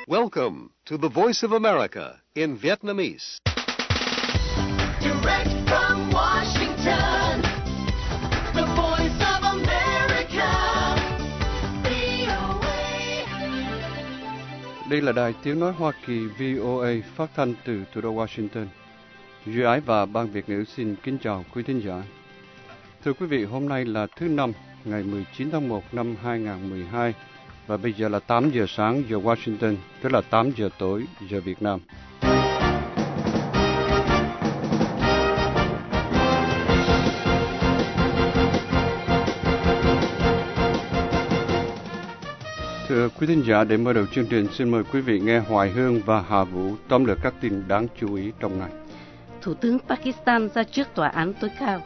Welcome to the Voice of America in Vietnamese. Direct from Washington, the Voice of America, VOA. Đây là đài tiếng nói Hoa Kỳ VOA phát thanh từ thủ đô Washington. Duy Ái và Ban Việt ngữ xin kính chào quý thính giả. Thưa quý vị, hôm nay là thứ Năm, ngày 19 tháng 1 năm 2012, và bây giờ là 8 giờ sáng giờ Washington, tức là 8 giờ tối giờ Việt Nam. Thưa quý thính giả, để mở đầu chương trình, xin mời quý vị nghe Hoài Hương và Hà Vũ tóm lược các tin đáng chú ý trong ngày. Thủ tướng Pakistan ra trước tòa án tối cao.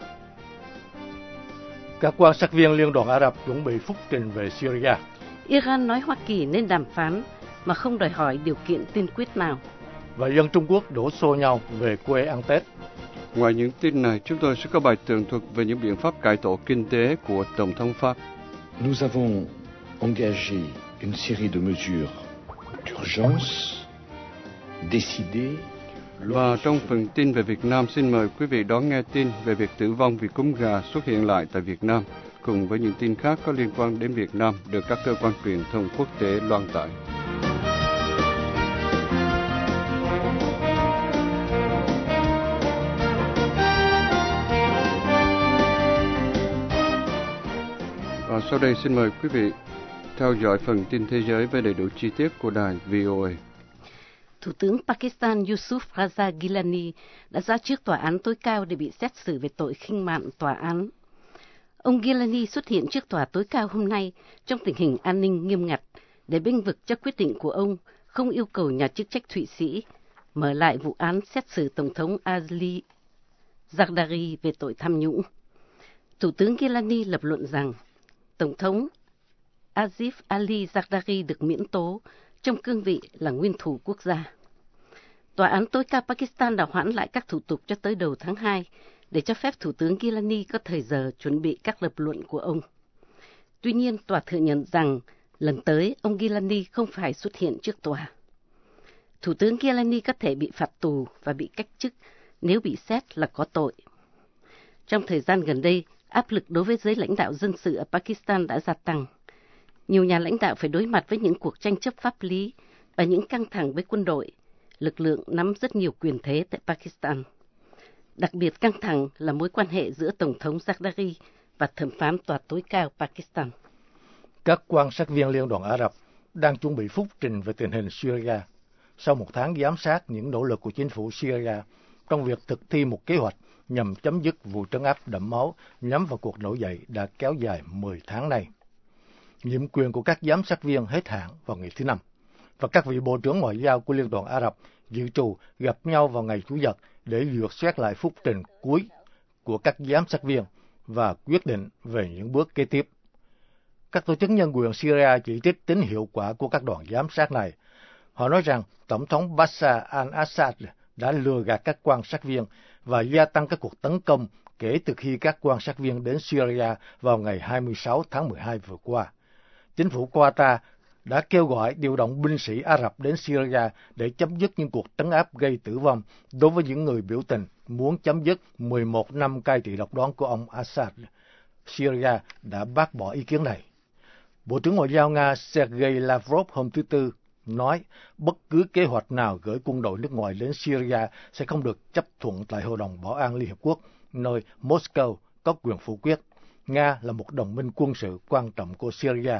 Các quan sát viên Liên đoàn Ả Rập chuẩn bị phúc trình về Syria. Iran nói Hoa Kỳ nên đàm phán mà không đòi hỏi điều kiện tiên quyết nào. Và dân Trung Quốc đổ xô nhau về quê ăn Tết. Ngoài những tin này, chúng tôi sẽ có bài tường thuật về những biện pháp cải tổ kinh tế của Tổng thống Pháp. Nous avons engagé une série de mesures d'urgence décidées. Và trong phần tin về Việt Nam, xin mời quý vị đón nghe tin về việc tử vong vì cúm gà xuất hiện lại tại Việt Nam, cùng với những tin khác có liên quan đến Việt Nam được các cơ quan truyền thông quốc tế loan tải. Và sau đây xin mời quý vị theo dõi phần tin thế giới với đầy đủ chi tiết của đài VOA. Thủ tướng Pakistan Yusuf Raza Gilani đã ra trước tòa án tối cao để bị xét xử về tội khinh mạn tòa án. Ông Gilani xuất hiện trước tòa tối cao hôm nay trong tình hình an ninh nghiêm ngặt để bênh vực cho quyết định của ông không yêu cầu nhà chức trách Thụy Sĩ mở lại vụ án xét xử Tổng thống Ali Zardari về tội tham nhũng. Thủ tướng Gilani lập luận rằng Tổng thống Asif Ali Zardari được miễn tố trong cương vị là nguyên thủ quốc gia. Tòa án tối cao Pakistan đã hoãn lại các thủ tục cho tới đầu tháng 2 để cho phép Thủ tướng Gilani có thời giờ chuẩn bị các lập luận của ông. Tuy nhiên, tòa thừa nhận rằng lần tới ông Gilani không phải xuất hiện trước tòa. Thủ tướng Gilani có thể bị phạt tù và bị cách chức nếu bị xét là có tội. Trong thời gian gần đây, áp lực đối với giới lãnh đạo dân sự ở Pakistan đã gia tăng. Nhiều nhà lãnh đạo phải đối mặt với những cuộc tranh chấp pháp lý và những căng thẳng với quân đội, lực lượng nắm rất nhiều quyền thế tại Pakistan. Đặc biệt căng thẳng là mối quan hệ giữa Tổng thống Zardari và thẩm phán tòa tối cao Pakistan. Các quan sát viên Liên đoàn Ả Rập đang chuẩn bị phúc trình về tình hình Syria sau một tháng giám sát những nỗ lực của chính phủ Syria trong việc thực thi một kế hoạch nhằm chấm dứt vụ trấn áp đẫm máu nhắm vào cuộc nổi dậy đã kéo dài 10 tháng nay. Nhiệm quyền của các giám sát viên hết hạn vào ngày thứ Năm, và các vị bộ trưởng ngoại giao của Liên đoàn Ả Rập dự trù gặp nhau vào ngày Chủ nhật để duyệt xét lại phúc trình cuối của các giám sát viên và quyết định về những bước kế tiếp. Các tổ chức nhân quyền Syria chỉ trích tính hiệu quả của các đoàn giám sát này. Họ nói rằng Tổng thống Bashar al-Assad đã lừa gạt các quan sát viên và gia tăng các cuộc tấn công kể từ khi các quan sát viên đến Syria vào ngày 26 tháng 12 vừa qua. Chính phủ Qatar đã kêu gọi điều động binh sĩ Ả Rập đến Syria để chấm dứt những cuộc trấn áp gây tử vong đối với những người biểu tình muốn chấm dứt 11 năm cai trị độc đoán của ông Assad. Syria đã bác bỏ ý kiến này. Bộ trưởng Ngoại giao Nga Sergei Lavrov hôm thứ Tư nói bất cứ kế hoạch nào gửi quân đội nước ngoài đến Syria sẽ không được chấp thuận tại Hội đồng Bảo an Liên Hiệp Quốc, nơi Moscow có quyền phủ quyết. Nga là một đồng minh quân sự quan trọng của Syria.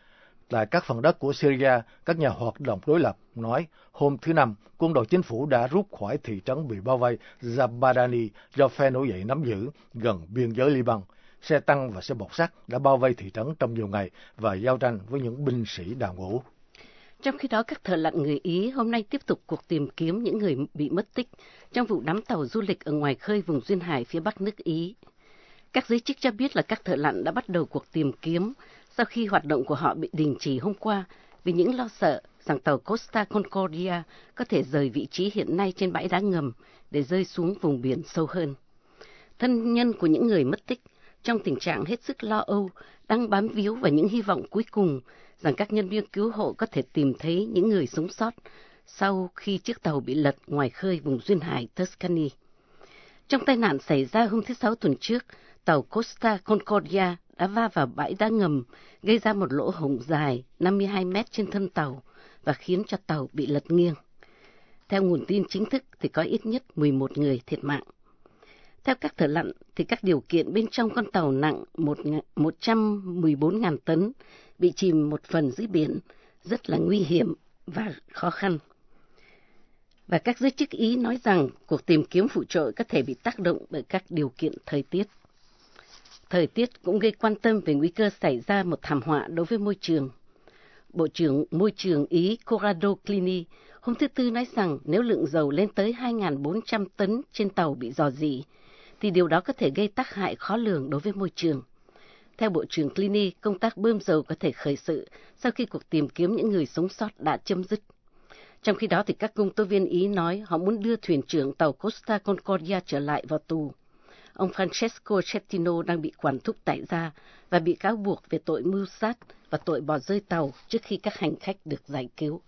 Tại các phần đất của Syria, các nhà hoạt động đối lập nói hôm thứ Năm, quân đội chính phủ đã rút khỏi thị trấn bị bao vây Zabadani do phe nổi dậy nắm giữ gần biên giới Liban. Xe tăng và xe bọc sắt đã bao vây thị trấn trong nhiều ngày và giao tranh với những binh sĩ đào ngũ. Trong khi đó, các thợ lặn người Ý hôm nay tiếp tục cuộc tìm kiếm những người bị mất tích trong vụ đắm tàu du lịch ở ngoài khơi vùng duyên hải phía bắc nước Ý. Các giới chức cho biết là các thợ lặn đã bắt đầu cuộc tìm kiếm sau khi hoạt động của họ bị đình chỉ hôm qua vì những lo sợ rằng tàu Costa Concordia có thể rời vị trí hiện nay trên bãi đá ngầm để rơi xuống vùng biển sâu hơn. Thân nhân của những người mất tích trong tình trạng hết sức lo âu, đang bám víu vào những hy vọng cuối cùng rằng các nhân viên cứu hộ có thể tìm thấy những người sống sót sau khi chiếc tàu bị lật ngoài khơi vùng duyên hải Tuscany. Trong tai nạn xảy ra hôm thứ Sáu tuần trước, tàu Costa Concordia đã va vào bãi đá ngầm, gây ra một lỗ hổng dài 52 mét trên thân tàu và khiến cho tàu bị lật nghiêng. Theo nguồn tin chính thức thì có ít nhất 11 người thiệt mạng. Theo các thợ lặn thì các điều kiện bên trong con tàu nặng 114.000 tấn bị chìm một phần dưới biển rất là nguy hiểm và khó khăn. Và các giới chức Ý nói rằng cuộc tìm kiếm phụ trợ có thể bị tác động bởi các điều kiện thời tiết. Thời tiết cũng gây quan tâm về nguy cơ xảy ra một thảm họa đối với môi trường. Bộ trưởng Môi trường Ý Corrado Clini hôm thứ Tư nói rằng nếu lượng dầu lên tới 2.400 tấn trên tàu bị rò rỉ, thì điều đó có thể gây tác hại khó lường đối với môi trường. Theo Bộ trưởng Clini, công tác bơm dầu có thể khởi sự sau khi cuộc tìm kiếm những người sống sót đã chấm dứt. Trong khi đó, thì các công tố viên Ý nói họ muốn đưa thuyền trưởng tàu Costa Concordia trở lại vào tù. Ông Francesco Cettino đang bị quản thúc tại gia và bị cáo buộc về tội mưu sát và tội bỏ rơi tàu trước khi các hành khách được giải cứu.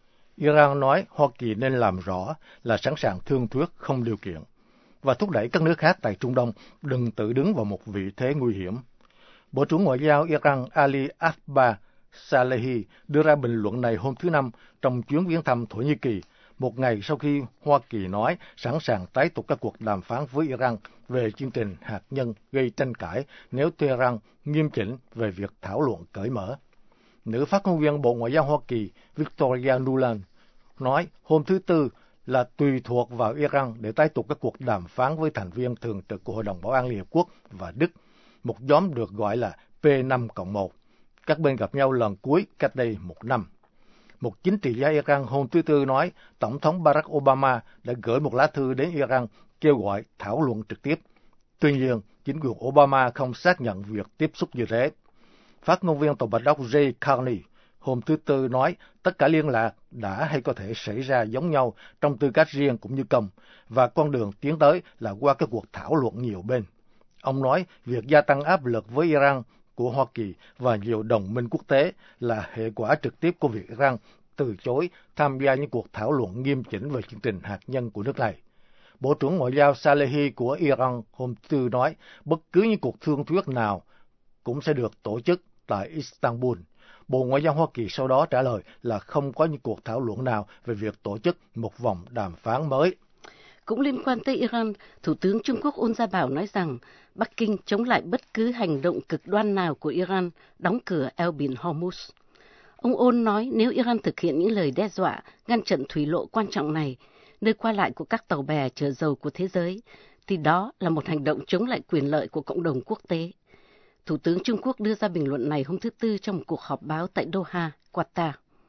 Iran nói Hoa Kỳ nên làm rõ là sẵn sàng thương thuyết không điều kiện và thúc đẩy các nước khác tại Trung Đông đừng tự đứng vào một vị thế nguy hiểm. Bộ trưởng Ngoại giao Iran Ali Akbar Salehi đưa ra bình luận này hôm thứ Năm trong chuyến viếng thăm Thổ Nhĩ Kỳ, một ngày sau khi Hoa Kỳ nói sẵn sàng tái tục các cuộc đàm phán với Iran về chương trình hạt nhân gây tranh cãi nếu Tehran nghiêm chỉnh về việc thảo luận cởi mở. Nữ phát ngôn viên Bộ Ngoại giao Hoa Kỳ Victoria Nuland nói hôm thứ Tư là tùy thuộc vào Iran để tái tục các cuộc đàm phán với thành viên thường trực của Hội đồng Bảo an Liên Hợp Quốc và Đức, một nhóm được gọi là P5+1. Các bên gặp nhau lần cuối cách đây một năm. Một chính trị gia Iran hôm thứ Tư nói Tổng thống Barack Obama đã gửi một lá thư đến Iran kêu gọi thảo luận trực tiếp. Tuy nhiên, chính quyền Obama không xác nhận việc tiếp xúc như thế. Phát ngôn viên Tòa Bạch Ốc Jay Carney hôm thứ Tư nói tất cả liên lạc đã hay có thể xảy ra giống nhau trong tư cách riêng cũng như công, và con đường tiến tới là qua các cuộc thảo luận nhiều bên. Ông nói việc gia tăng áp lực với Iran của Hoa Kỳ và nhiều đồng minh quốc tế là hệ quả trực tiếp của việc Iran từ chối tham gia những cuộc thảo luận nghiêm chỉnh về chương trình hạt nhân của nước này. Bộ trưởng Ngoại giao Salehi của Iran hôm Tư nói bất cứ những cuộc thương thuyết nào cũng sẽ được tổ chức tại Istanbul. Bộ Ngoại giao Hoa Kỳ sau đó trả lời là không có những cuộc thảo luận nào về việc tổ chức một vòng đàm phán mới. Cũng liên quan tới Iran, Thủ tướng Trung Quốc Ôn Gia Bảo nói rằng Bắc Kinh chống lại bất cứ hành động cực đoan nào của Iran đóng cửa eo biển Hormuz. Ông Ôn nói nếu Iran thực hiện những lời đe dọa ngăn chặn thủy lộ quan trọng này, nơi qua lại của các tàu bè chở dầu của thế giới, thì đó là một hành động chống lại quyền lợi của cộng đồng quốc tế. Thủ tướng Trung Quốc đưa ra bình luận này hôm thứ Tư trong một cuộc họp báo tại Doha, Qatar.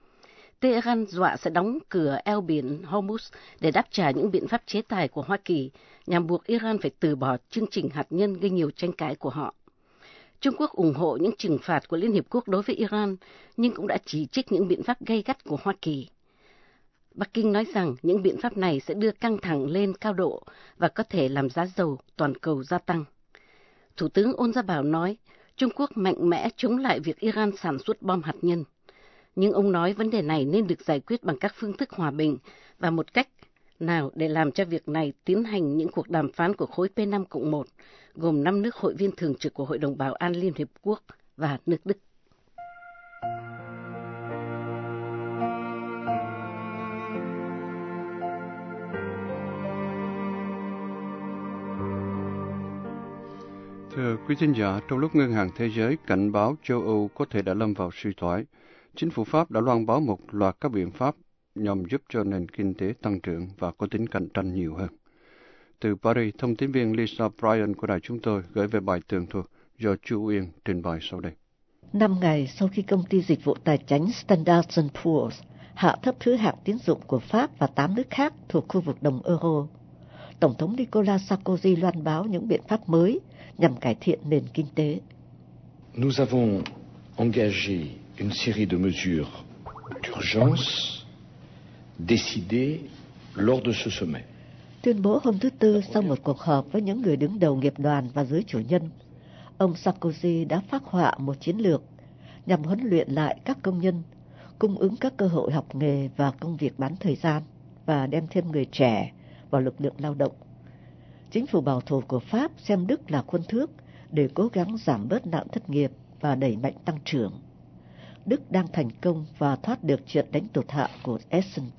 Tehran dọa sẽ đóng cửa eo biển Hormuz để đáp trả những biện pháp chế tài của Hoa Kỳ nhằm buộc Iran phải từ bỏ chương trình hạt nhân gây nhiều tranh cãi của họ. Trung Quốc ủng hộ những trừng phạt của Liên Hiệp Quốc đối với Iran, nhưng cũng đã chỉ trích những biện pháp gay gắt của Hoa Kỳ. Bắc Kinh nói rằng những biện pháp này sẽ đưa căng thẳng lên cao độ và có thể làm giá dầu toàn cầu gia tăng. Thủ tướng Ôn Gia Bảo nói Trung Quốc mạnh mẽ chống lại việc Iran sản xuất bom hạt nhân. Nhưng ông nói vấn đề này nên được giải quyết bằng các phương thức hòa bình và một cách nào để làm cho việc này tiến hành những cuộc đàm phán của khối P5+1, gồm 5 nước hội viên thường trực của Hội đồng Bảo an Liên Hiệp Quốc và nước Đức. Thưa quý thính giả, trong lúc Ngân hàng Thế giới cảnh báo châu Âu có thể đã lâm vào suy thoái, chính phủ Pháp đã loan báo một loạt các biện pháp nhằm giúp cho nền kinh tế tăng trưởng và có tính cạnh tranh nhiều hơn. Từ Paris, thông tín viên Lisa Bryan của đài chúng tôi gửi về bài tường thuật do Chu Uyên trình bày sau đây. 5 ngày sau khi công ty dịch vụ tài chính Standard & Poor's hạ thấp thứ hạng tín dụng của Pháp và 8 nước khác thuộc khu vực đồng euro, Tổng thống Nicolas Sarkozy loan báo những biện pháp mới nhằm cải thiện nền kinh tế. Nous avons engagé une série de mesures d'urgence décidées lors de ce sommet. Tuyên bố hôm thứ Tư sau một cuộc họp với những người đứng đầu nghiệp đoàn và giới chủ nhân, ông Sarkozy đã phác họa một chiến lược nhằm huấn luyện lại các công nhân, cung ứng các cơ hội học nghề và công việc bán thời gian và đem thêm người trẻ vào lực lượng lao động. Chính phủ bảo thủ của Pháp xem Đức là khuôn thước để cố gắng giảm bớt nạn thất nghiệp và đẩy mạnh tăng trưởng. Đức đang thành công và thoát được trận đánh tụt hạ của S&P.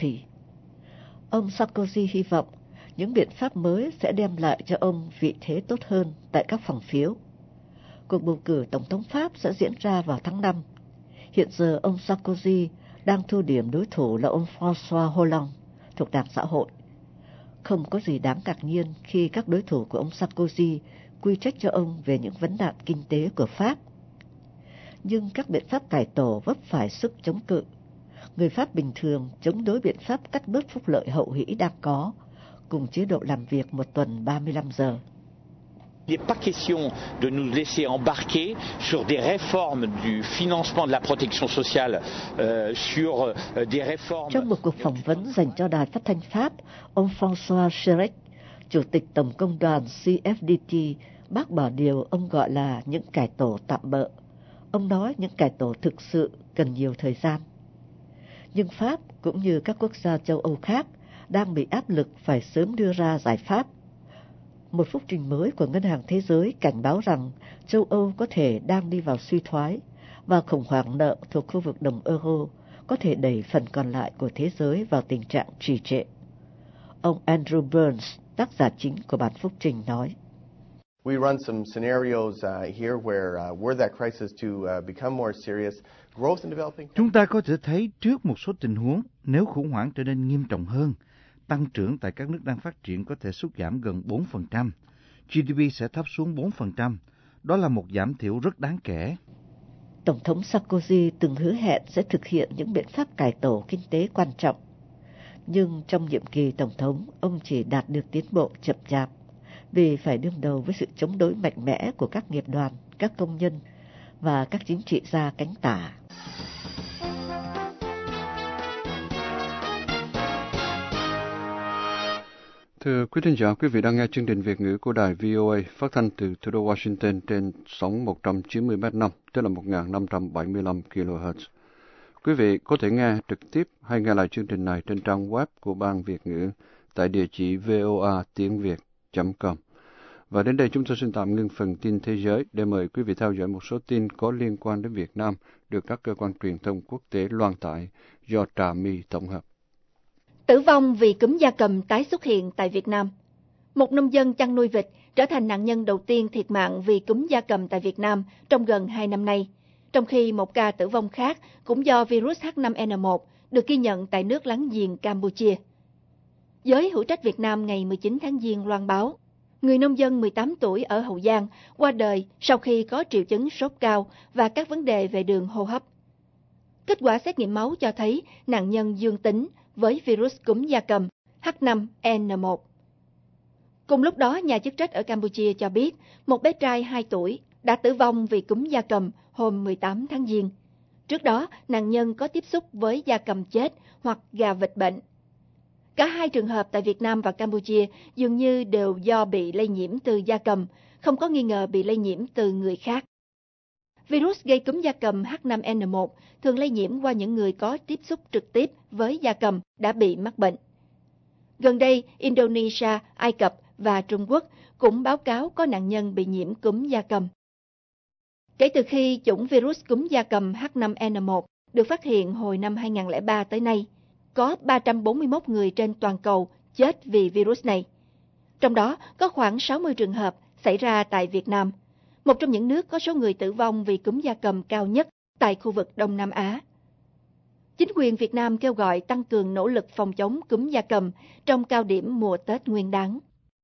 Ông Sarkozy hy vọng những biện pháp mới sẽ đem lại cho ông vị thế tốt hơn tại các phòng phiếu. Cuộc bầu cử Tổng thống Pháp sẽ diễn ra vào tháng 5. Hiện giờ ông Sarkozy đang thua điểm đối thủ là ông François Hollande thuộc Đảng Xã hội. Không có gì đáng ngạc nhiên khi các đối thủ của ông Sarkozy quy trách cho ông về những vấn nạn kinh tế của Pháp. Nhưng các biện pháp cải tổ vấp phải sức chống cự. Người Pháp bình thường chống đối biện pháp cắt bớt phúc lợi hậu hĩ đang có, cùng chế độ làm việc một tuần 35 giờ. Il n'est pas question de nous laisser embarquer sur des réformes du financement de la protection sociale, sur des réformes. Trong một cuộc phỏng vấn dành cho đài phát thanh Pháp, ông François Chérec, chủ tịch Tổng công đoàn CFDT, bác bỏ điều ông gọi là những cải tổ tạm bợ. Ông nói những cải tổ thực sự cần nhiều thời gian. Nhưng Pháp, cũng như các quốc gia châu Âu khác, đang bị áp lực phải sớm đưa ra giải pháp. Một phúc trình mới của Ngân hàng Thế giới cảnh báo rằng châu Âu có thể đang đi vào suy thoái và khủng hoảng nợ thuộc khu vực đồng euro có thể đẩy phần còn lại của thế giới vào tình trạng trì trệ. Ông Andrew Burns, tác giả chính của bản phúc trình nói: We run some scenarios here where were that crisis to become more serious, growth in developing. Chúng ta có thể thấy trước một số tình huống nếu khủng hoảng trở nên nghiêm trọng hơn, tăng trưởng tại các nước đang phát triển có thể sút giảm gần 4%, GDP sẽ thấp xuống 4%, đó là một giảm thiểu rất đáng kể. Tổng thống Sarkozy từng hứa hẹn sẽ thực hiện những biện pháp cải tổ kinh tế quan trọng, nhưng trong nhiệm kỳ Tổng thống, ông chỉ đạt được tiến bộ chậm chạp, vì phải đương đầu với sự chống đối mạnh mẽ của các nghiệp đoàn, các công nhân và các chính trị gia cánh tả. Thưa quý thính giả, quý vị đang nghe chương trình Việt ngữ của đài VOA phát thanh từ thủ đô Washington trên sóng 190m5, tức là 1575 kHz. Quý vị có thể nghe trực tiếp hay nghe lại chương trình này trên trang web của Ban Việt ngữ tại địa chỉ voatiengviet.com. Và đến đây chúng tôi xin tạm ngưng phần tin thế giới để mời quý vị theo dõi một số tin có liên quan đến Việt Nam được các cơ quan truyền thông quốc tế loan tải do Trà My tổng hợp. Tử vong vì cúm gia cầm tái xuất hiện tại Việt Nam. Một nông dân chăn nuôi vịt trở thành nạn nhân đầu tiên thiệt mạng vì cúm gia cầm tại Việt Nam trong gần 2 năm nay, trong khi một ca tử vong khác cũng do virus H5N1 được ghi nhận tại nước láng giềng Campuchia. Giới hữu trách Việt Nam ngày 19 tháng Giêng loan báo, người nông dân 18 tuổi ở Hậu Giang qua đời sau khi có triệu chứng sốt cao và các vấn đề về đường hô hấp. Kết quả xét nghiệm máu cho thấy nạn nhân dương tính với virus cúm gia cầm H5N1. Cùng lúc đó, nhà chức trách ở Campuchia cho biết một bé trai 2 tuổi đã tử vong vì cúm gia cầm hôm 18 tháng Giêng. Trước đó, nạn nhân có tiếp xúc với gia cầm chết hoặc gà vịt bệnh. Cả hai trường hợp tại Việt Nam và Campuchia dường như đều do bị lây nhiễm từ gia cầm, không có nghi ngờ bị lây nhiễm từ người khác. Virus gây cúm gia cầm H5N1 thường lây nhiễm qua những người có tiếp xúc trực tiếp với gia cầm đã bị mắc bệnh. Gần đây, Indonesia, Ai Cập và Trung Quốc cũng báo cáo có nạn nhân bị nhiễm cúm gia cầm. Kể từ khi chủng virus cúm gia cầm H5N1 được phát hiện hồi năm 2003 tới nay, có 341 người trên toàn cầu chết vì virus này. Trong đó có khoảng 60 trường hợp xảy ra tại Việt Nam, một trong những nước có số người tử vong vì cúm gia cầm cao nhất tại khu vực Đông Nam Á. Chính quyền Việt Nam kêu gọi tăng cường nỗ lực phòng chống cúm gia cầm trong cao điểm mùa Tết Nguyên đán.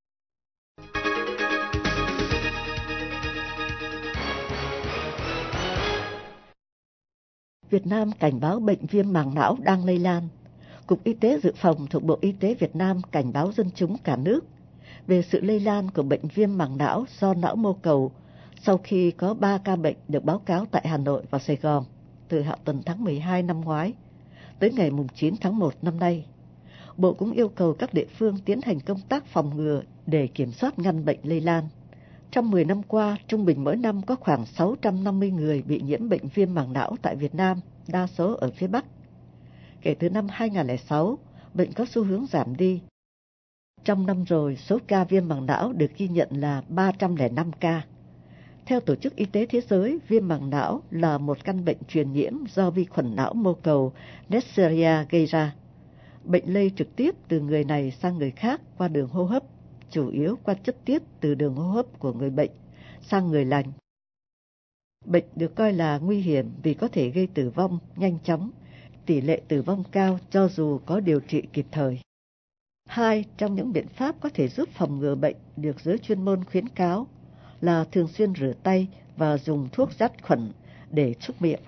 Việt Nam cảnh báo bệnh viêm màng não đang lây lan. Cục Y tế Dự phòng thuộc Bộ Y tế Việt Nam cảnh báo dân chúng cả nước về sự lây lan của bệnh viêm màng não do não mô cầu sau khi có 3 ca bệnh được báo cáo tại Hà Nội và Sài Gòn từ hạ tuần tháng 12 năm ngoái tới ngày 9 tháng 1 năm nay. Bộ cũng yêu cầu các địa phương tiến hành công tác phòng ngừa để kiểm soát ngăn bệnh lây lan. Trong 10 năm qua, trung bình mỗi năm có khoảng 650 người bị nhiễm bệnh viêm màng não tại Việt Nam, đa số ở phía Bắc. Kể từ năm 2006, bệnh có xu hướng giảm đi. Trong năm rồi, số ca viêm màng não được ghi nhận là 305 ca. Theo Tổ chức Y tế Thế giới, viêm màng não là một căn bệnh truyền nhiễm do vi khuẩn não mô cầu Neisseria gây ra. Bệnh lây trực tiếp từ người này sang người khác qua đường hô hấp, chủ yếu qua chất tiết từ đường hô hấp của người bệnh sang người lành. Bệnh được coi là nguy hiểm vì có thể gây tử vong nhanh chóng, tỷ lệ tử vong cao cho dù có điều trị kịp thời. Hai trong những biện pháp có thể giúp phòng ngừa bệnh được giới chuyên môn khuyến cáo là thường xuyên rửa tay và dùng thuốc sát khuẩn để súc miệng.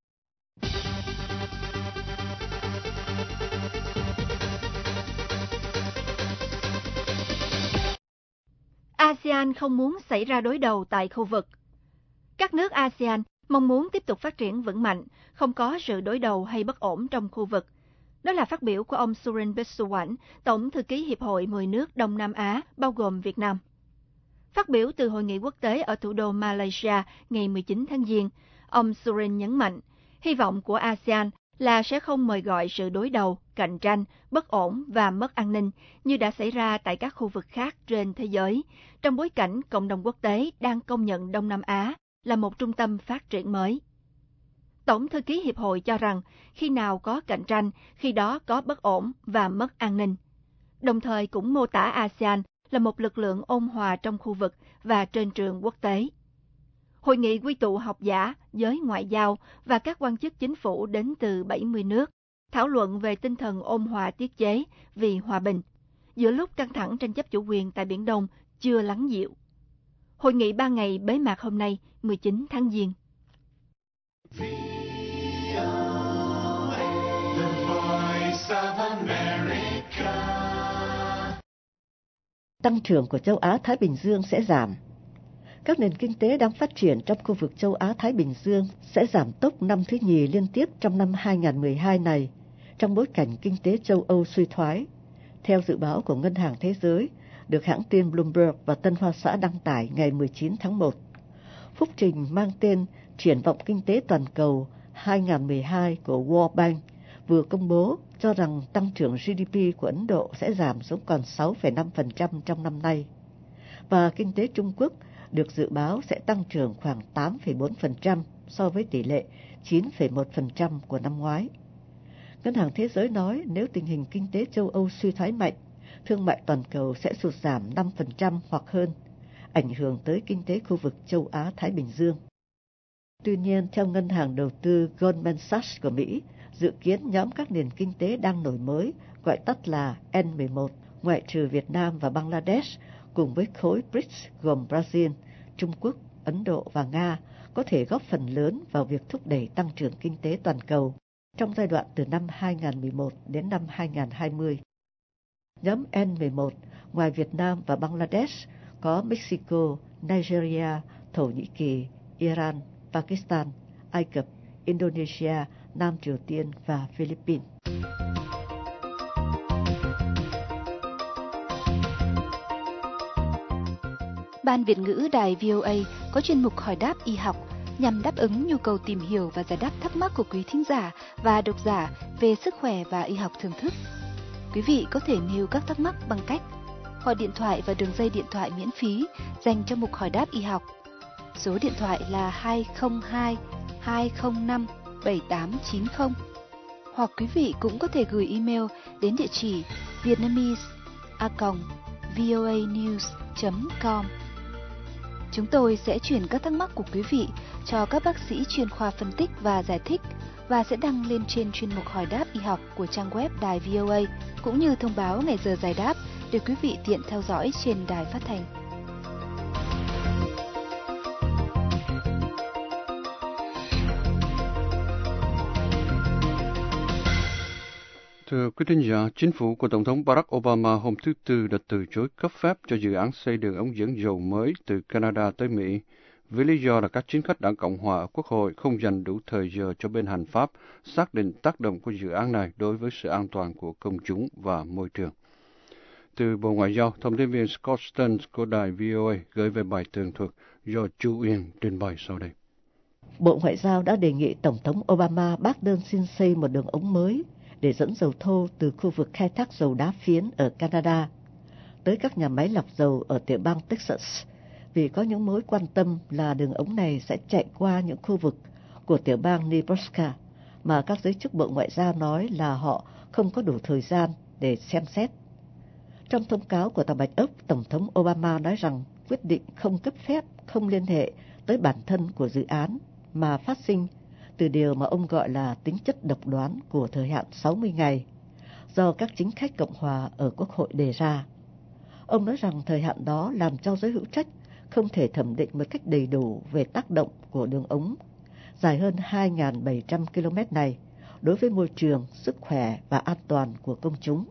ASEAN không muốn xảy ra đối đầu tại khu vực. Các nước ASEAN mong muốn tiếp tục phát triển vững mạnh, không có sự đối đầu hay bất ổn trong khu vực. Đó là phát biểu của ông Surin Pitsuwan, Tổng thư ký Hiệp hội 10 nước Đông Nam Á, bao gồm Việt Nam. Phát biểu từ hội nghị quốc tế ở thủ đô Malaysia ngày 19 tháng Giêng, ông Surin nhấn mạnh, hy vọng của ASEAN là sẽ không mời gọi sự đối đầu, cạnh tranh, bất ổn và mất an ninh như đã xảy ra tại các khu vực khác trên thế giới, trong bối cảnh cộng đồng quốc tế đang công nhận Đông Nam Á là một trung tâm phát triển mới. Tổng thư ký Hiệp hội cho rằng khi nào có cạnh tranh, khi đó có bất ổn và mất an ninh. Đồng thời cũng mô tả ASEAN là một lực lượng ôn hòa trong khu vực và trên trường quốc tế. Hội nghị quy tụ học giả, giới ngoại giao và các quan chức chính phủ đến từ 70 nước, thảo luận về tinh thần ôn hòa tiết chế vì hòa bình, giữa lúc căng thẳng tranh chấp chủ quyền tại Biển Đông chưa lắng dịu. Hội nghị 3 ngày bế mạc hôm nay, 19 tháng Giêng. Tăng trưởng của châu Á-Thái Bình Dương sẽ giảm. Các nền kinh tế đang phát triển trong khu vực châu Á-Thái Bình Dương sẽ giảm tốc năm thứ nhì liên tiếp trong năm 2012 này, trong bối cảnh kinh tế châu Âu suy thoái. Theo dự báo của Ngân hàng Thế giới, được hãng tin Bloomberg và Tân Hoa Xã đăng tải ngày 19 tháng 1. Phúc trình mang tên Triển vọng Kinh tế Toàn cầu 2012 của World Bank vừa công bố cho rằng tăng trưởng GDP của Ấn Độ sẽ giảm xuống còn 6,5% trong năm nay. Và kinh tế Trung Quốc được dự báo sẽ tăng trưởng khoảng 8,4% so với tỷ lệ 9,1% của năm ngoái. Ngân hàng Thế giới nói nếu tình hình kinh tế châu Âu suy thoái mạnh, thương mại toàn cầu sẽ sụt giảm 5% hoặc hơn, ảnh hưởng tới kinh tế khu vực châu Á-Thái Bình Dương. Tuy nhiên, theo ngân hàng đầu tư Goldman Sachs của Mỹ, dự kiến nhóm các nền kinh tế đang nổi mới, gọi tắt là N11, ngoại trừ Việt Nam và Bangladesh, cùng với khối BRICS gồm Brazil, Trung Quốc, Ấn Độ và Nga, có thể góp phần lớn vào việc thúc đẩy tăng trưởng kinh tế toàn cầu trong giai đoạn từ năm 2011 đến năm 2020. Nhóm N11, ngoài Việt Nam và Bangladesh, có Mexico, Nigeria, Thổ Nhĩ Kỳ, Iran, Pakistan, Ai Cập, Indonesia, Nam Triều Tiên và Philippines. Ban Việt ngữ Đài VOA có chuyên mục hỏi đáp y học nhằm đáp ứng nhu cầu tìm hiểu và giải đáp thắc mắc của quý thính giả và độc giả về sức khỏe và y học thưởng thức. Quý vị có thể nêu các thắc mắc bằng cách gọi điện thoại vào đường dây điện thoại miễn phí dành cho mục hỏi đáp y học. Số điện thoại là 202 205 7890. Hoặc quý vị cũng có thể gửi email đến địa chỉ vietnamese@voanews.com. Chúng tôi sẽ chuyển các thắc mắc của quý vị cho các bác sĩ chuyên khoa phân tích và giải thích và sẽ đăng lên trên chuyên mục hỏi đáp y học của trang web Đài VOA, cũng như thông báo ngày giờ giải đáp để quý vị tiện theo dõi trên đài phát thanh. Thưa quý thính giả, chính phủ của Tổng thống Barack Obama hôm thứ Tư đã từ chối cấp phép cho dự án xây đường ống dẫn dầu mới từ Canada tới Mỹ, với lý do là các chính khách đảng Cộng hòa ở Quốc hội không dành đủ thời giờ cho bên hành pháp xác định tác động của dự án này đối với sự an toàn của công chúng và môi trường. từ Bộ Ngoại giao, thông tin viên Scott Stearns của đài VOA gửi về bài tường thuật do Chu Uyên trình bày sau đây. Bộ Ngoại giao đã đề nghị Tổng thống Obama bác đơn xin xây một đường ống mới để dẫn dầu thô từ khu vực khai thác dầu đá phiến ở Canada tới các nhà máy lọc dầu ở tiểu bang Texas, vì có những mối quan tâm là đường ống này sẽ chạy qua những khu vực của tiểu bang Nebraska mà các giới chức Bộ Ngoại giao nói là họ không có đủ thời gian để xem xét. Trong thông cáo của Tòa Bạch Ốc, Tổng thống Obama nói rằng quyết định không cấp phép không liên hệ tới bản thân của dự án mà phát sinh từ điều mà ông gọi là tính chất độc đoán của thời hạn 60 ngày do các chính khách Cộng hòa ở Quốc hội đề ra. Ông nói rằng thời hạn đó làm cho giới hữu trách không thể thẩm định một cách đầy đủ về tác động của đường ống dài hơn 2.700 km này đối với môi trường, sức khỏe và an toàn của công chúng.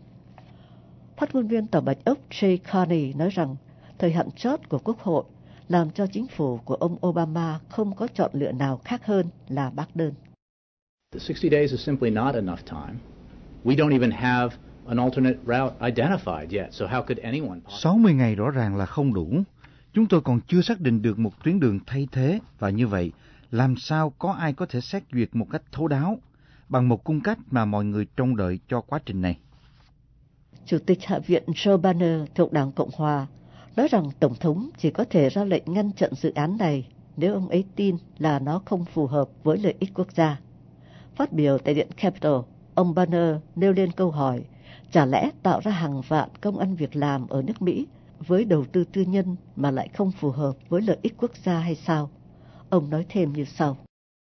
Phát ngôn viên Tòa Bạch Ốc Jay Carney nói rằng thời hạn chót của Quốc hội làm cho chính phủ của ông Obama không có chọn lựa nào khác hơn là bác đơn. The 60 days is simply not enough time. We don't even have an alternate route identified yet, so how could anyone... 60 ngày rõ ràng là không đủ. Chúng tôi còn chưa xác định được một tuyến đường thay thế, và như vậy, làm sao có ai có thể xét duyệt một cách thấu đáo bằng một cung cách mà mọi người trông đợi cho quá trình này. Chủ tịch Hạ viện Joe Banner thuộc Đảng Cộng hòa nói rằng Tổng thống chỉ có thể ra lệnh ngăn chặn dự án này nếu ông ấy tin là nó không phù hợp với lợi ích quốc gia. Phát biểu tại Điện Capitol, ông Banner nêu lên câu hỏi, chả lẽ tạo ra hàng vạn công ăn việc làm ở nước Mỹ với đầu tư tư nhân mà lại không phù hợp với lợi ích quốc gia hay sao? Ông nói thêm như sau.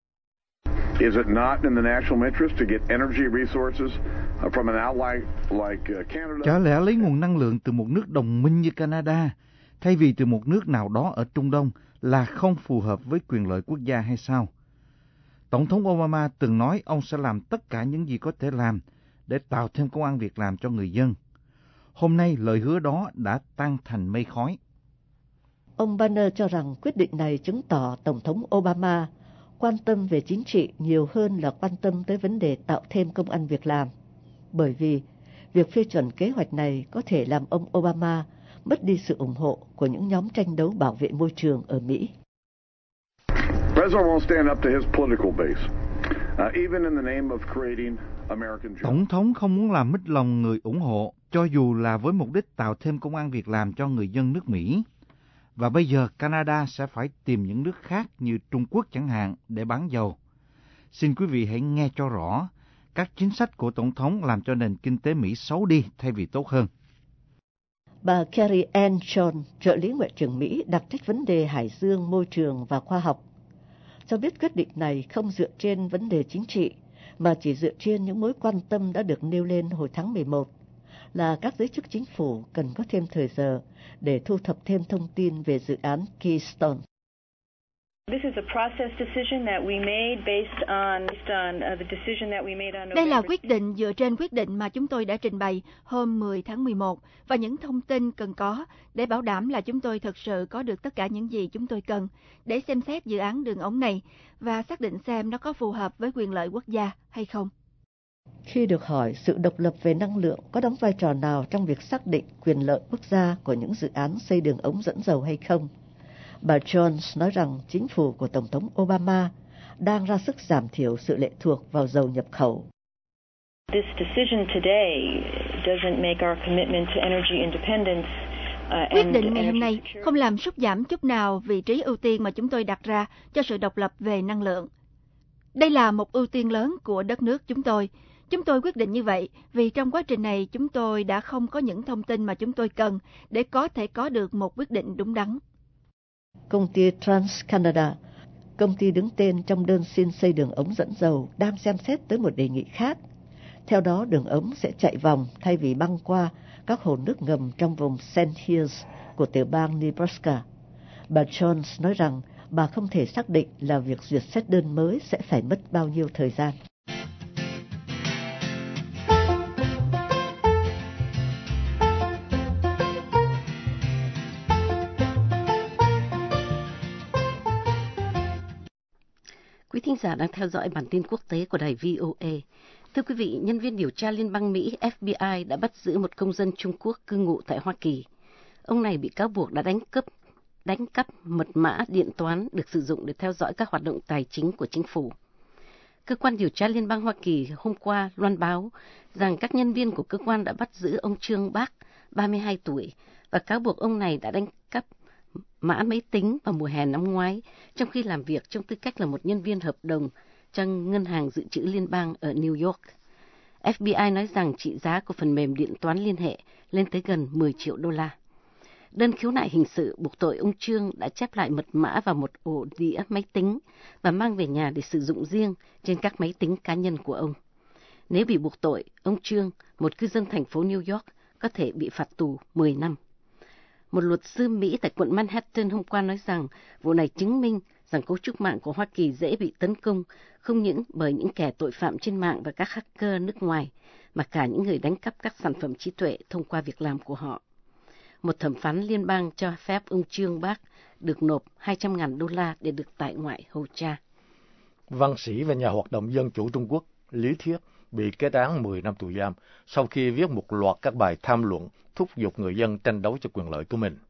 Is it not in the national interest to get energy resources from an ally like Canada? Chả lẽ lấy nguồn năng lượng từ một nước đồng minh như Canada thay vì từ một nước nào đó ở Trung Đông là không phù hợp với quyền lợi quốc gia hay sao? Tổng thống Obama từng nói ông sẽ làm tất cả những gì có thể làm để tạo thêm công ăn việc làm cho người dân. Hôm nay lời hứa đó đã tan thành mây khói. Ông Banner cho rằng quyết định này chứng tỏ Tổng thống Obama quan tâm về chính trị nhiều hơn là quan tâm tới vấn đề tạo thêm công ăn việc làm. Bởi vì việc phê chuẩn kế hoạch này có thể làm ông Obama mất đi sự ủng hộ của những nhóm tranh đấu bảo vệ môi trường ở Mỹ. Tổng thống không muốn làm mít lòng người ủng hộ, cho dù là với mục đích tạo thêm công ăn việc làm cho người dân nước Mỹ. Và bây giờ Canada sẽ phải tìm những nước khác như Trung Quốc chẳng hạn để bán dầu. Xin quý vị hãy nghe cho rõ, các chính sách của Tổng thống làm cho nền kinh tế Mỹ xấu đi thay vì tốt hơn. Bà Carrie Ann John, trợ lý Ngoại trưởng Mỹ đặc trách vấn đề hải dương, môi trường và khoa học, cho biết quyết định này không dựa trên vấn đề chính trị, mà chỉ dựa trên những mối quan tâm đã được nêu lên hồi tháng 11, là các giới chức chính phủ cần có thêm thời giờ để thu thập thêm thông tin về dự án Keystone. Đây là quyết định dựa trên quyết định mà chúng tôi đã trình bày hôm 10 tháng 11 và những thông tin cần có để bảo đảm là chúng tôi thực sự có được tất cả những gì chúng tôi cần để xem xét dự án đường ống này và xác định xem nó có phù hợp với quyền lợi quốc gia hay không. Khi được hỏi sự độc lập về năng lượng có đóng vai trò nào trong việc xác định quyền lợi quốc gia của những dự án xây đường ống dẫn dầu hay không, bà Jones nói rằng chính phủ của Tổng thống Obama đang ra sức giảm thiểu sự lệ thuộc vào dầu nhập khẩu. Quyết định ngày hôm nay không làm sút giảm chút nào vị trí ưu tiên mà chúng tôi đặt ra cho sự độc lập về năng lượng. Đây là một ưu tiên lớn của đất nước chúng tôi. Chúng tôi quyết định như vậy vì trong quá trình này chúng tôi đã không có những thông tin mà chúng tôi cần để có thể có được một quyết định đúng đắn. Công ty TransCanada, công ty đứng tên trong đơn xin xây đường ống dẫn dầu, đang xem xét tới một đề nghị khác. Theo đó, đường ống sẽ chạy vòng thay vì băng qua các hồ nước ngầm trong vùng Sand Hills của tiểu bang Nebraska. Bà Jones nói rằng bà không thể xác định là việc duyệt xét đơn mới sẽ phải mất bao nhiêu thời gian. Quý thính giả đang theo dõi bản tin quốc tế của đài VOA. Thưa quý vị, nhân viên điều tra liên bang Mỹ FBI đã bắt giữ một công dân Trung Quốc cư ngụ tại Hoa Kỳ. Ông này bị cáo buộc đã đánh cắp mật mã điện toán được sử dụng để theo dõi các hoạt động tài chính của chính phủ. Cơ quan điều tra liên bang Hoa Kỳ hôm qua loan báo rằng các nhân viên của cơ quan đã bắt giữ ông Trương Bác, 32 tuổi, và cáo buộc ông này đã đánh cắp mã máy tính vào mùa hè năm ngoái, trong khi làm việc trong tư cách là một nhân viên hợp đồng cho Ngân hàng Dự trữ Liên bang ở New York. FBI nói rằng trị giá của phần mềm điện toán liên hệ lên tới gần 10 triệu đô la. Đơn khiếu nại hình sự buộc tội ông Trương đã chép lại mật mã vào một ổ đĩa máy tính và mang về nhà để sử dụng riêng trên các máy tính cá nhân của ông. Nếu bị buộc tội, ông Trương, một cư dân thành phố New York, có thể bị phạt tù 10 năm. Một luật sư Mỹ tại quận Manhattan hôm qua nói rằng vụ này chứng minh rằng cấu trúc mạng của Hoa Kỳ dễ bị tấn công không những bởi những kẻ tội phạm trên mạng và các hacker nước ngoài, mà cả những người đánh cắp các sản phẩm trí tuệ thông qua việc làm của họ. Một thẩm phán liên bang cho phép ông Trương Bác được nộp 200.000 đô la để được tại ngoại hầu tra. Văn sĩ và nhà hoạt động dân chủ Trung Quốc Lý Thiết bị kết án 10 năm tù giam sau khi viết một loạt các bài tham luận thúc giục người dân tranh đấu cho quyền lợi của mình.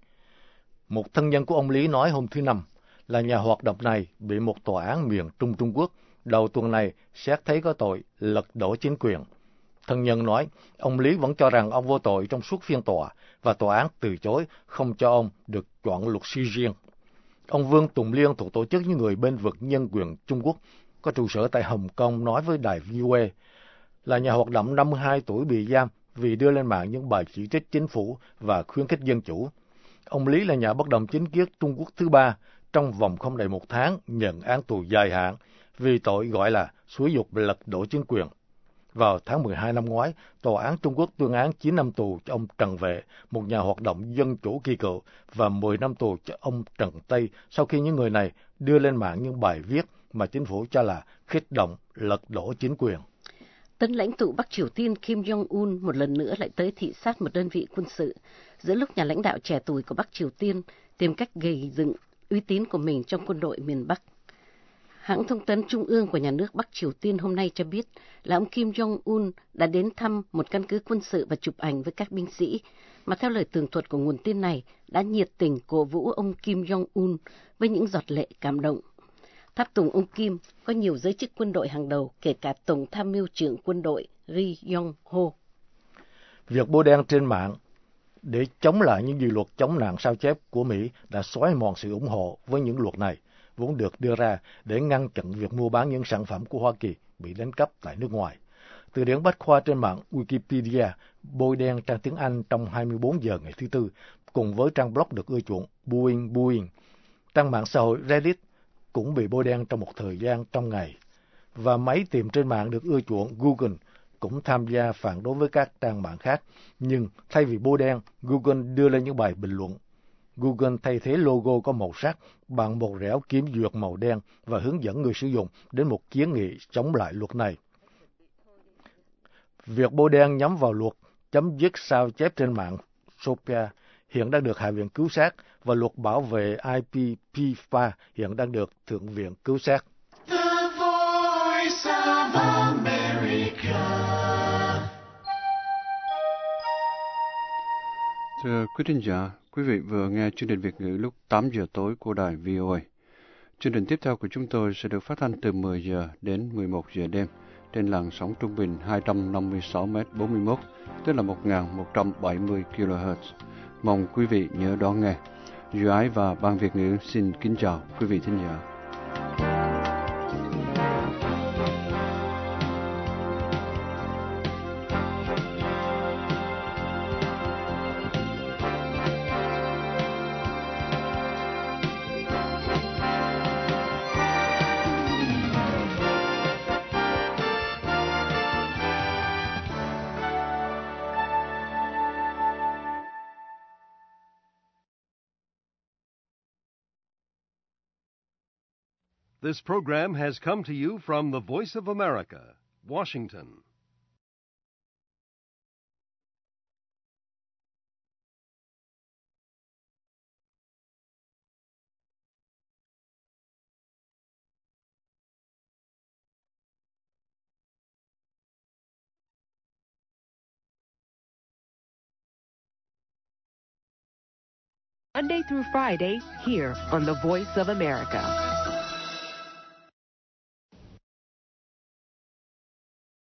Một thân nhân của ông Lý nói hôm thứ Năm là nhà hoạt động này bị một tòa án miền Trung Trung Quốc đầu tuần này xét thấy có tội lật đổ chính quyền. Thân nhân nói ông Lý vẫn cho rằng ông vô tội trong suốt phiên tòa và tòa án từ chối không cho ông được chọn luật sư riêng. Ông Vương Tùng Liên thuộc tổ chức những người bên vực nhân quyền Trung Quốc có trụ sở tại Hồng Kông nói với đài VOA là nhà hoạt động 52 tuổi bị giam vì đưa lên mạng những bài chỉ trích chính phủ và khuyến khích dân chủ. Ông Lý là nhà bất đồng chính kiến Trung Quốc thứ ba trong vòng không đầy một tháng nhận án tù dài hạn vì tội gọi là xúi giục lật đổ chính quyền. Vào tháng 12 năm ngoái, Tòa án Trung Quốc tuyên án 9 năm tù cho ông Trần Vệ, một nhà hoạt động dân chủ kỳ cựu, và 10 năm tù cho ông Trần Tây sau khi những người này đưa lên mạng những bài viết mà chính phủ cho là khích động lật đổ chính quyền. Tân lãnh tụ Bắc Triều Tiên Kim Jong-un một lần nữa lại tới thị sát một đơn vị quân sự, giữa lúc nhà lãnh đạo trẻ tuổi của Bắc Triều Tiên tìm cách gầy dựng uy tín của mình trong quân đội miền Bắc. Hãng thông tấn Trung ương của nhà nước Bắc Triều Tiên hôm nay cho biết là ông Kim Jong-un đã đến thăm một căn cứ quân sự và chụp ảnh với các binh sĩ, mà theo lời tường thuật của nguồn tin này đã nhiệt tình cổ vũ ông Kim Jong-un với những giọt lệ cảm động. Tháp tùng ông Kim có nhiều giới chức quân đội hàng đầu, kể cả Tổng tham mưu trưởng quân đội Ri Yong-ho. Việc bôi đen trên mạng để chống lại những dự luật chống nạn sao chép của Mỹ đã xóa mòn sự ủng hộ với những luật này, vốn được đưa ra để ngăn chặn việc mua bán những sản phẩm của Hoa Kỳ bị đánh cắp tại nước ngoài. Từ điển bách khoa trên mạng Wikipedia bôi đen trang tiếng Anh trong 24 giờ ngày thứ Tư, cùng với trang blog được ưa chuộng Boeing. Trang mạng xã hội Reddit cũng bị bôi đen trong một thời gian trong ngày. Và máy tìm trên mạng được ưa chuộng Google cũng tham gia phản đối với các trang mạng khác. Nhưng thay vì bôi đen, Google đưa lên những bài bình luận. Google thay thế logo có màu sắc bằng một rẽo kiểm duyệt màu đen và hướng dẫn người sử dụng đến một kiến nghị chống lại luật này. Việc bôi đen nhắm vào luật chấm dứt sao chép trên mạng Sophia hiện đang được Hạ viện cứu sát và luật bảo vệ IPv4 hiện đang được Thượng viện cứu sát. The Voice of America. Thưa quý thính giả, quý vị vừa nghe chương trình Việt ngữ lúc 8 giờ tối của đài VOA. Chương trình tiếp theo của chúng tôi sẽ được phát thanh từ 10 giờ đến 11 giờ đêm trên làn sóng trung bình 256m41, tức là 1170 kHz. Mong quý vị nhớ đón nghe. Duy Ái và Ban Việt ngữ xin kính chào quý vị thính giả. This program has come to you from the Voice of America, Washington. Monday through Friday, here on The Voice of America.